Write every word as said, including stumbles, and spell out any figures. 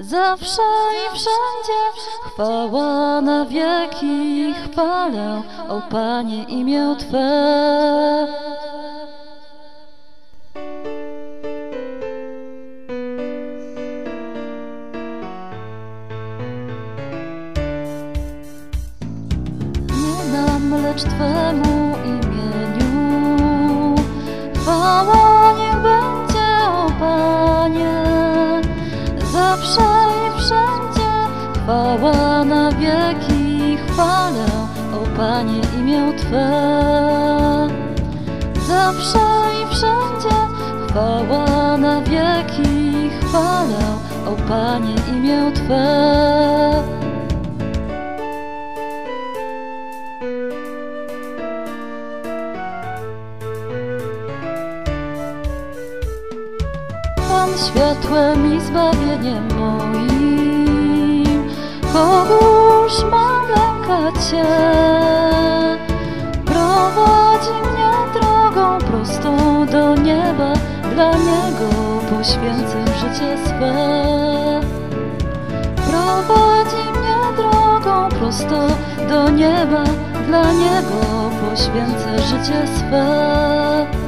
zawsze i wszędzie. Chwała na wieki, chwalę, o Panie, imię Twe. Nie nam, lecz Twemu imieniu chwała niech będzie, o Panie, zawsze i wszędzie. Chwała na wieki, chwalę, o Panie, imię Twe. Zawsze i wszędzie, chwała na wieki, chwalę, o Panie, imię Twe. Pan światłem i zbawieniem moim, kogóż mam lękać się? Prowadzi mnie drogą prostą do nieba, dla Niego poświęcę życie swe. Prowadzi mnie drogą prostą do nieba, dla Niego poświęcę życie swe.